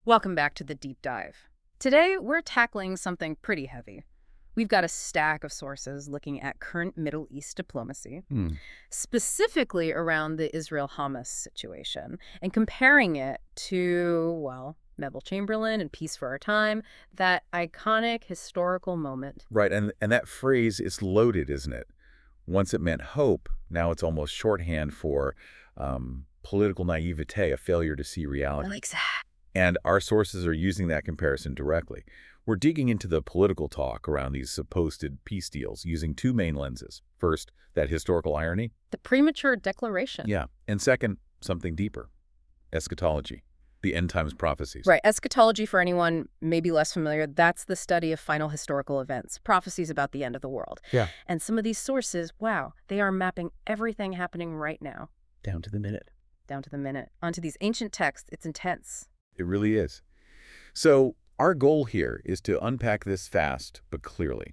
Welcome back to the deep dive. Today, we're tackling something pretty heavy. We've got a stack of sources looking at current Middle East diplomacy, Hmm. specifically around the Israel-Hamas situation, and comparing it to, well, Neville Chamberlain and Peace for Our Time, that iconic historical moment. Right, and that phrase is loaded, isn't it? Once it meant hope, now it's almost shorthand for political naivete, a failure to see reality. Like that. And our sources are using that comparison directly. We're digging into the political talk around these supposed peace deals using two main lenses. First, that historical irony. The premature declaration. Yeah. And second, something deeper, eschatology, the end times prophecies. Right. Eschatology, for anyone maybe less familiar, that's the study of final historical events, prophecies about the end of the world. Yeah. And some of these sources, wow, they are mapping everything happening right now. Down to the minute. Down to the minute. Onto these ancient texts. It's intense. It really is. So our goal here is to unpack this fast but clearly.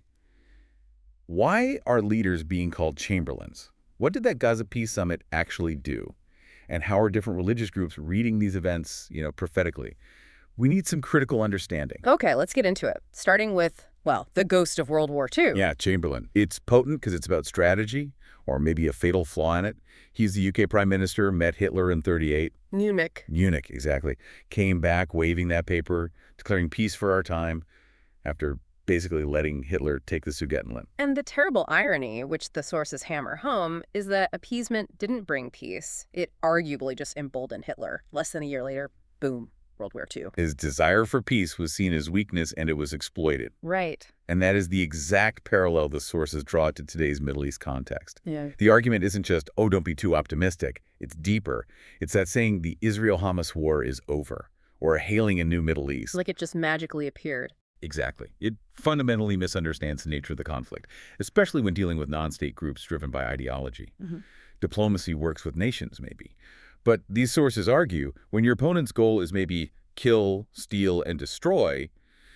Why are leaders being called chamberlains? What did that Gaza Peace Summit actually do? And how are different religious groups reading these events, prophetically? We need some critical understanding. Okay, let's get into it. Starting with, well, the ghost of World War II. Yeah, Chamberlain. It's potent because it's about strategy, or maybe a fatal flaw in it. He's the UK Prime Minister, met Hitler in '38. Munich, exactly. Came back waving that paper, declaring peace for our time, after basically letting Hitler take the Sudetenland. And the terrible irony, which the sources hammer home, is that appeasement didn't bring peace. It arguably just emboldened Hitler. Less than a year later, boom, World War II. His desire for peace was seen as weakness, and it was exploited. Right. And that is the exact parallel the sources draw to today's Middle East context. Yeah. The argument isn't just, oh, don't be too optimistic. It's deeper. It's that saying the Israel-Hamas war is over, or hailing a new Middle East. Like it just magically appeared. Exactly. It fundamentally misunderstands the nature of the conflict, especially when dealing with non-state groups driven by ideology. Diplomacy works with nations, maybe. But these sources argue when your opponent's goal is maybe kill, steal, and destroy,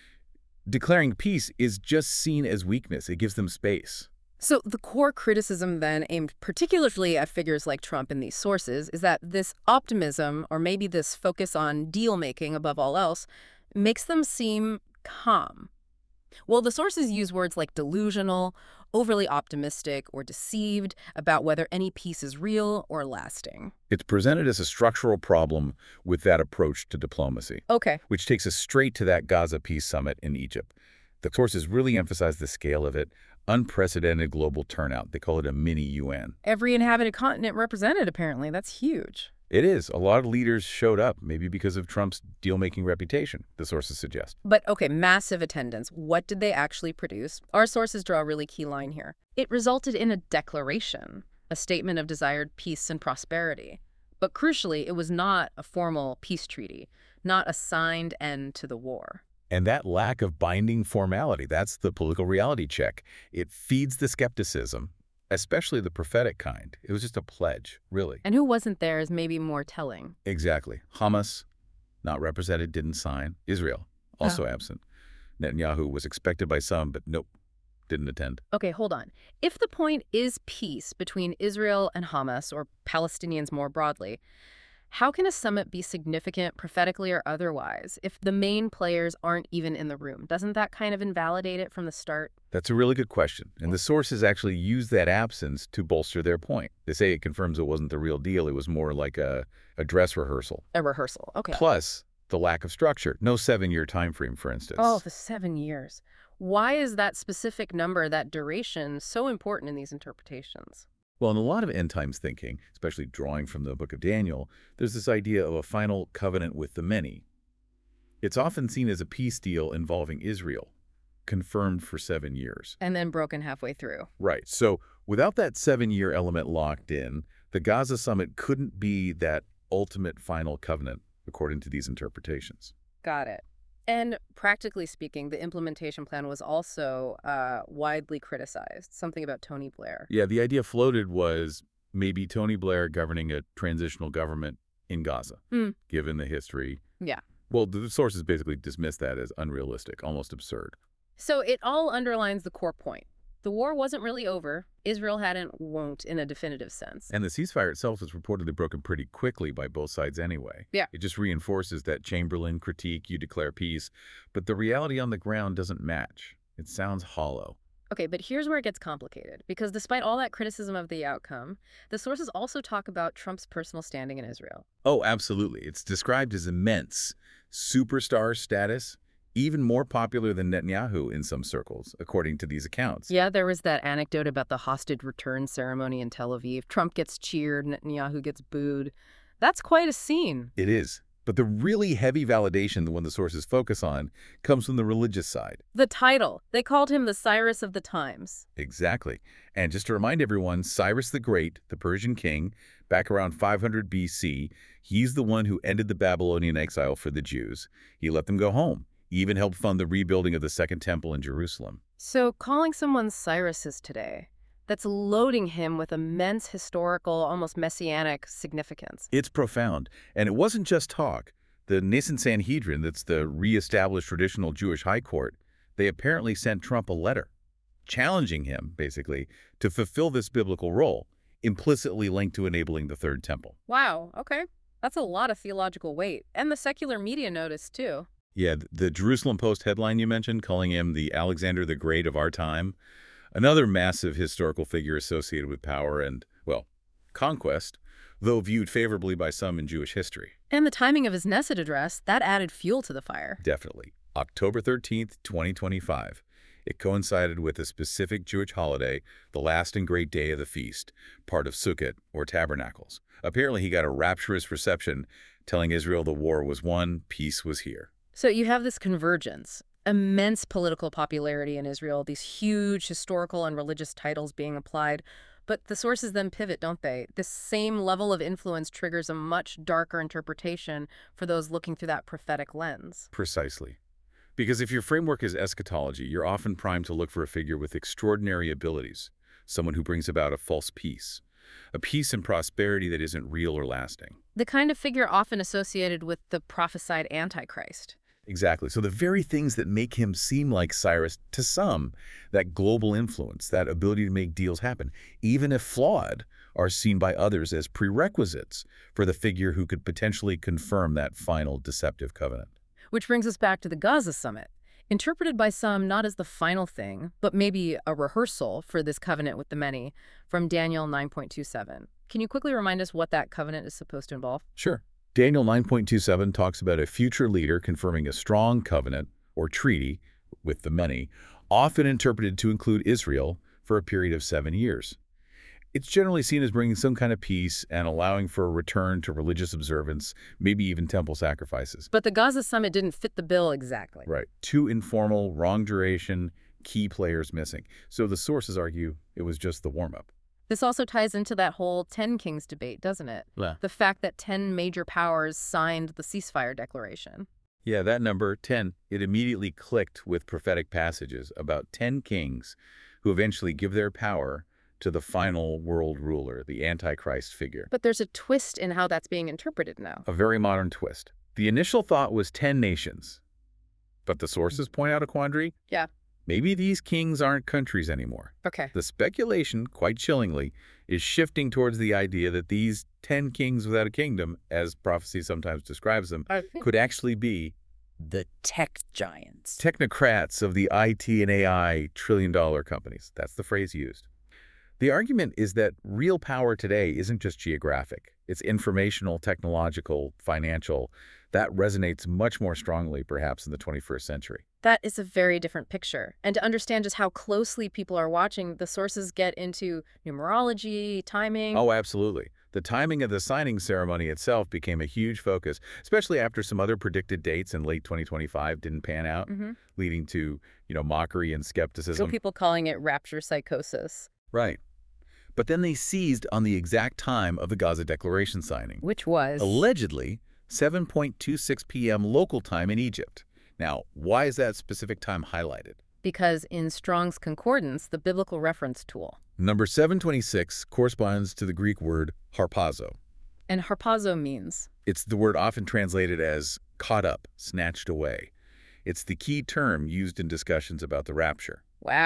declaring peace is just seen as weakness. It gives them space. So the core criticism then, aimed particularly at figures like Trump in these sources, is that this optimism, or maybe this focus on deal-making above all else, makes them seem calm. Well, the sources use words like delusional, overly optimistic, or deceived about whether any peace is real or lasting. It's presented as a structural problem with that approach to diplomacy, Okay. which takes us straight to that Gaza Peace Summit in Egypt. The sources really emphasize the scale of it, unprecedented global turnout. They call it a mini UN. Every inhabited continent represented, apparently. That's huge. It is. A lot of leaders showed up, maybe because of Trump's deal-making reputation, the sources suggest. But, okay, massive attendance. What did they actually produce? Our sources draw a really key line here. It resulted in a declaration, a statement of desired peace and prosperity. But crucially, it was not a formal peace treaty, not a signed end to the war. And that lack of binding formality, that's the political reality check. It feeds the skepticism, especially the prophetic kind. It was just a pledge, really. And who wasn't there is maybe more telling. Exactly. Hamas, not represented, didn't sign. Israel, also absent. Netanyahu was expected by some, but nope, didn't attend. Okay, hold on. If the point is peace between Israel and Hamas, or Palestinians more broadly, how can a summit be significant prophetically or otherwise if the main players aren't even in the room? Doesn't that kind of invalidate it from the start? That's a really good question. And the sources actually use that absence to bolster their point. They say it confirms it wasn't the real deal. It was more like a dress rehearsal. A rehearsal, okay. Plus, the lack of structure. No 7-year time frame, for instance. Oh, the 7 years. Why is that specific number, that duration, so important in these interpretations? Well, in a lot of end times thinking, especially drawing from the book of Daniel, there's this idea of a final covenant with the many. It's often seen as a peace deal involving Israel, confirmed for 7 years. And then broken halfway through. Right. So without that 7-year element locked in, the Gaza summit couldn't be that ultimate final covenant, according to these interpretations. Got it. And practically speaking, the implementation plan was also widely criticized. Something about Tony Blair. Yeah, the idea floated was maybe Tony Blair governing a transitional government in Gaza, given the history. Yeah. Well, the sources basically dismissed that as unrealistic, almost absurd. So it all underlines the core point. The war wasn't really over. Israel won't in a definitive sense. And the ceasefire itself was reportedly broken pretty quickly by both sides anyway. Yeah. It just reinforces that Chamberlain critique, you declare peace, but the reality on the ground doesn't match. It sounds hollow. Okay, but here's where it gets complicated, because despite all that criticism of the outcome, the sources also talk about Trump's personal standing in Israel. Oh, absolutely. It's described as immense. Superstar status, even more popular than Netanyahu in some circles, according to these accounts. Yeah, there was that anecdote about the hostage return ceremony in Tel Aviv. Trump gets cheered, Netanyahu gets booed. That's quite a scene. It is. But the really heavy validation, the one the sources focus on, comes from the religious side. The title. They called him the Cyrus of the Times. Exactly. And just to remind everyone, Cyrus the Great, the Persian king, back around 500 BC, he's the one who ended the Babylonian exile for the Jews. He let them go home. He even helped fund the rebuilding of the Second Temple in Jerusalem. So calling someone Cyrus today, that's loading him with immense historical, almost messianic significance. It's profound. And it wasn't just talk. The Nicene Sanhedrin, that's the re-established traditional Jewish high court, they apparently sent Trump a letter challenging him, basically, to fulfill this biblical role, implicitly linked to enabling the Third Temple. Wow, okay. That's a lot of theological weight. And the secular media noticed, too. Yeah, the Jerusalem Post headline you mentioned, calling him the Alexander the Great of our time, another massive historical figure associated with power and, well, conquest, though viewed favorably by some in Jewish history. And the timing of his Knesset address, that added fuel to the fire. Definitely. October 13th, 2025. It coincided with a specific Jewish holiday, the last and great day of the feast, part of Sukkot, or Tabernacles. Apparently he got a rapturous reception, telling Israel the war was won, peace was here. So you have this convergence. Immense political popularity in Israel, these huge historical and religious titles being applied. But the sources then pivot, don't they? This same level of influence triggers a much darker interpretation for those looking through that prophetic lens. Precisely. Because if your framework is eschatology, you're often primed to look for a figure with extraordinary abilities, someone who brings about a false peace, a peace and prosperity that isn't real or lasting. The kind of figure often associated with the prophesied Antichrist. Exactly. So the very things that make him seem like Cyrus to some, that global influence, that ability to make deals happen, even if flawed, are seen by others as prerequisites for the figure who could potentially confirm that final deceptive covenant. Which brings us back to the Gaza summit, interpreted by some not as the final thing, but maybe a rehearsal for this covenant with the many, from Daniel 9.27. Can you quickly remind us what that covenant is supposed to involve? Sure. Daniel 9.27 talks about a future leader confirming a strong covenant or treaty with the many, often interpreted to include Israel for a period of 7 years. It's generally seen as bringing some kind of peace and allowing for a return to religious observance, maybe even temple sacrifices. But the Gaza summit didn't fit the bill exactly. Right. Too informal, wrong duration, key players missing. So the sources argue it was just the warm-up. This also ties into that whole 10 Kings debate, doesn't it? Yeah. The fact that 10 major powers signed the ceasefire declaration. Yeah, that number, 10, it immediately clicked with prophetic passages about 10 kings who eventually give their power to the final world ruler, the Antichrist figure. But there's a twist in how that's being interpreted now. A very modern twist. The initial thought was 10 nations. But the sources point out a quandary. Yeah. Maybe these kings aren't countries anymore. Okay. The speculation, quite chillingly, is shifting towards the idea that these 10 kings without a kingdom, as prophecy sometimes describes them, could actually be the tech giants. technocrats of the IT and AI trillion-dollar companies. That's the phrase used. The argument is that real power today isn't just geographic. It's informational, technological, financial. That resonates much more strongly, perhaps, in the 21st century. That is a very different picture. And to understand just how closely people are watching, the sources get into numerology, timing. Oh, absolutely. The timing of the signing ceremony itself became a huge focus, especially after some other predicted dates in late 2025 didn't pan out, leading to, mockery and skepticism. So people calling it rapture psychosis. Right. But then they seized on the exact time of the Gaza Declaration signing. Which was? Allegedly, 7:26 p.m. local time in Egypt. Now, why is that specific time highlighted? Because in Strong's Concordance, the biblical reference tool. Number 726 corresponds to the Greek word harpazo. And harpazo means? It's the word often translated as caught up, snatched away. It's the key term used in discussions about the rapture. Wow.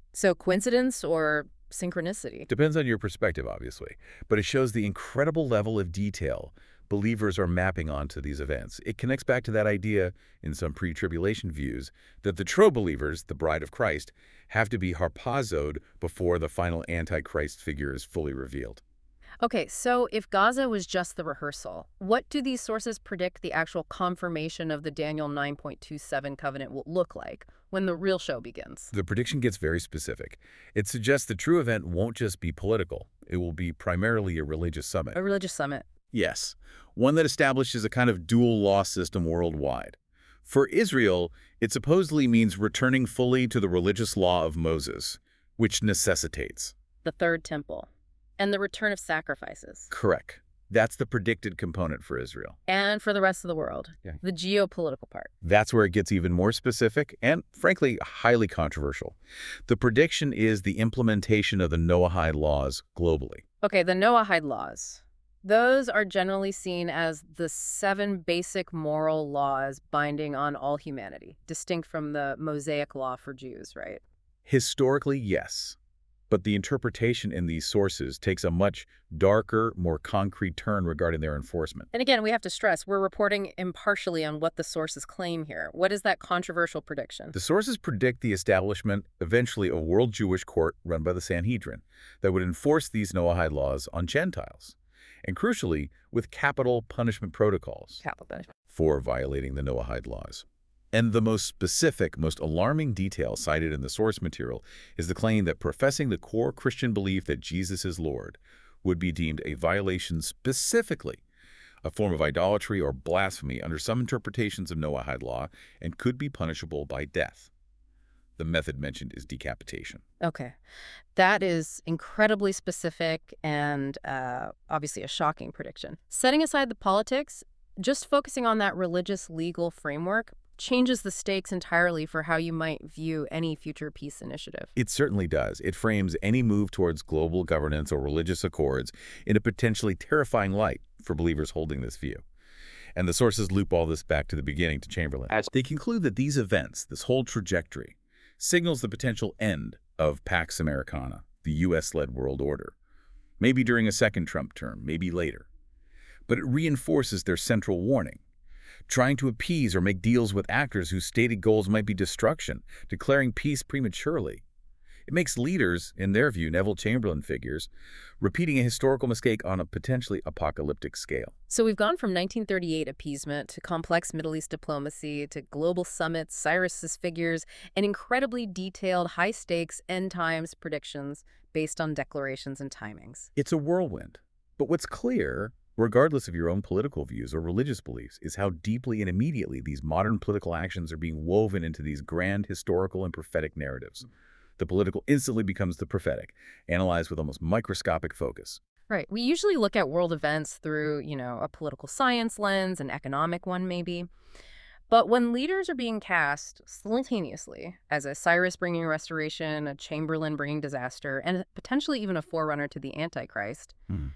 So coincidence or synchronicity? Depends on your perspective, obviously, but it shows the incredible level of detail believers are mapping onto these events. It connects back to that idea in some pre-tribulation views that the true believers, the bride of Christ, have to be harpazoed before the final Antichrist figure is fully revealed. Okay, so if Gaza was just the rehearsal, what do these sources predict the actual confirmation of the Daniel 9.27 covenant will look like when the real show begins? The prediction gets very specific. It suggests the true event won't just be political. It will be primarily a religious summit. A religious summit. Yes, one that establishes a kind of dual law system worldwide. For Israel, it supposedly means returning fully to the religious law of Moses, which necessitates. The third temple. And the return of sacrifices. Correct. That's the predicted component for Israel. And for the rest of the world. Yeah. The geopolitical part. That's where it gets even more specific and, frankly, highly controversial. The prediction is the implementation of the Noahide laws globally. Okay, the Noahide laws. Those are generally seen as the 7 basic moral laws binding on all humanity, distinct from the Mosaic law for Jews, right? Historically, yes. But the interpretation in these sources takes a much darker, more concrete turn regarding their enforcement. And again, we have to stress, we're reporting impartially on what the sources claim here. What is that controversial prediction? The sources predict the establishment, eventually, of a world Jewish court run by the Sanhedrin that would enforce these Noahide laws on Gentiles, and crucially, with capital punishment protocols Capital punishment. for violating the Noahide laws. And the most specific, most alarming detail cited in the source material is the claim that professing the core Christian belief that Jesus is Lord would be deemed a violation, specifically a form of idolatry or blasphemy under some interpretations of Noahide law, and could be punishable by death. The method mentioned is decapitation. Okay. That is incredibly specific and obviously a shocking prediction. Setting aside the politics, just focusing on that religious legal framework changes the stakes entirely for how you might view any future peace initiative. It certainly does. It frames any move towards global governance or religious accords in a potentially terrifying light for believers holding this view. And the sources loop all this back to the beginning, to Chamberlain. They conclude that these events, this whole trajectory, signals the potential end of Pax Americana, the U.S.-led world order. Maybe during a second Trump term, maybe later. But it reinforces their central warning. Trying to appease or make deals with actors whose stated goals might be destruction, declaring peace prematurely. It makes leaders, in their view, Neville Chamberlain figures, repeating a historical mistake on a potentially apocalyptic scale. So we've gone from 1938 appeasement to complex Middle East diplomacy to global summits, Cyrus's figures, and incredibly detailed high-stakes end times predictions based on declarations and timings. It's a whirlwind. But what's clear, regardless of your own political views or religious beliefs, is how deeply and immediately these modern political actions are being woven into these grand historical and prophetic narratives. The political instantly becomes the prophetic, analyzed with almost microscopic focus. Right. We usually look at world events through, a political science lens, an economic one maybe. But when leaders are being cast simultaneously as a Cyrus bringing restoration, a Chamberlain bringing disaster, and potentially even a forerunner to the Antichrist,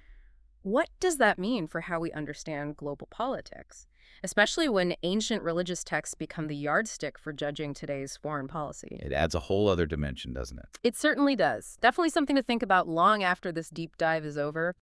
what does that mean for how we understand global politics, especially when ancient religious texts become the yardstick for judging today's foreign policy? It adds a whole other dimension, doesn't it? It certainly does. Definitely something to think about long after this deep dive is over.